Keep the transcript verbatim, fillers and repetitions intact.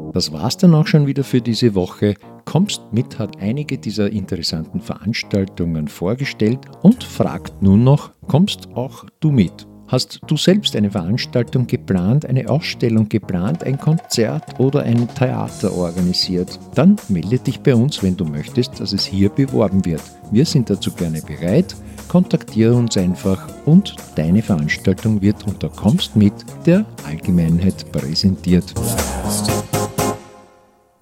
Das war's dann auch schon wieder für diese Woche. Kommst mit hat einige dieser interessanten Veranstaltungen vorgestellt und fragt nun noch, kommst auch du mit? Hast du selbst eine Veranstaltung geplant, eine Ausstellung geplant, ein Konzert oder ein Theater organisiert? Dann melde dich bei uns, wenn du möchtest, dass es hier beworben wird. Wir sind dazu gerne bereit. Kontaktiere uns einfach und deine Veranstaltung wird unter Kommst mit der Allgemeinheit präsentiert.